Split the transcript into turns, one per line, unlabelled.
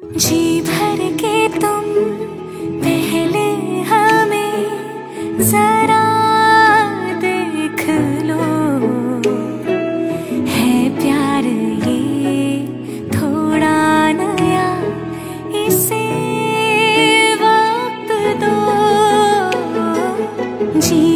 जी भर के तुम पहले हमें जरा देख लो, है प्यार ये थोड़ा नया, इसे वक्त दो। जी